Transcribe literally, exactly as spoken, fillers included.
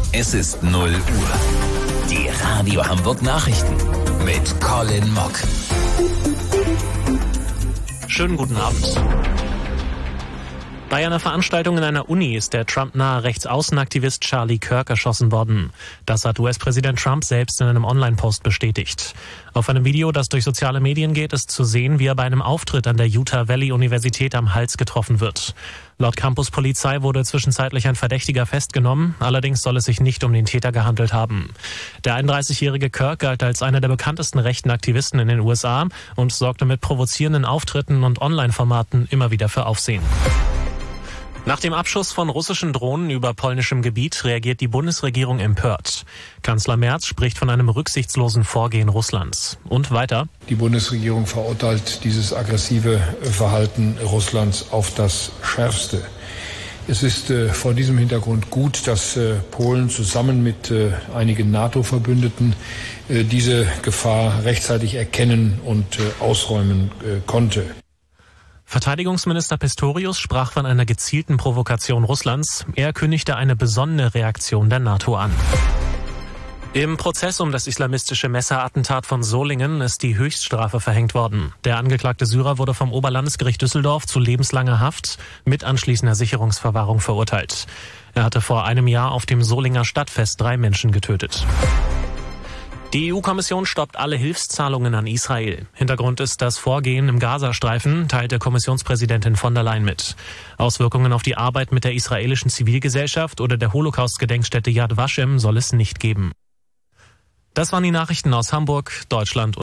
Es ist null Uhr. Die Radio Hamburg Nachrichten mit Colin Mock. Schönen guten Abend. Bei einer Veranstaltung in einer Uni ist der Trump-nahe Rechtsaußenaktivist Charlie Kirk erschossen worden. Das hat U S-Präsident Trump selbst in einem Online-Post bestätigt. Auf einem Video, das durch soziale Medien geht, ist zu sehen, wie er bei einem Auftritt an der Utah Valley Universität am Hals getroffen wird. Laut Campus-Polizei wurde zwischenzeitlich ein Verdächtiger festgenommen, allerdings soll es sich nicht um den Täter gehandelt haben. Der einunddreißigjährige Kirk galt als einer der bekanntesten rechten Aktivisten in den U S A und sorgte mit provozierenden Auftritten und Online-Formaten immer wieder für Aufsehen. Nach dem Abschuss von russischen Drohnen über polnischem Gebiet reagiert die Bundesregierung empört. Kanzler Merz spricht von einem rücksichtslosen Vorgehen Russlands. Und weiter: Die Bundesregierung verurteilt dieses aggressive Verhalten Russlands auf das Schärfste. Es ist äh, vor diesem Hintergrund gut, dass äh, Polen zusammen mit äh, einigen NATO-Verbündeten äh, diese Gefahr rechtzeitig erkennen und äh, ausräumen äh, konnte. Verteidigungsminister Pistorius sprach von einer gezielten Provokation Russlands. Er kündigte eine besonnene Reaktion der NATO an. Im Prozess um das islamistische Messerattentat von Solingen ist die Höchststrafe verhängt worden. Der angeklagte Syrer wurde vom Oberlandesgericht Düsseldorf zu lebenslanger Haft mit anschließender Sicherungsverwahrung verurteilt. Er hatte vor einem Jahr auf dem Solinger Stadtfest drei Menschen getötet. Die E U-Kommission stoppt alle Hilfszahlungen an Israel. Hintergrund ist das Vorgehen im Gazastreifen, teilte Kommissionspräsidentin von der Leyen mit. Auswirkungen auf die Arbeit mit der israelischen Zivilgesellschaft oder der Holocaust-Gedenkstätte Yad Vashem soll es nicht geben. Das waren die Nachrichten aus Hamburg, Deutschland und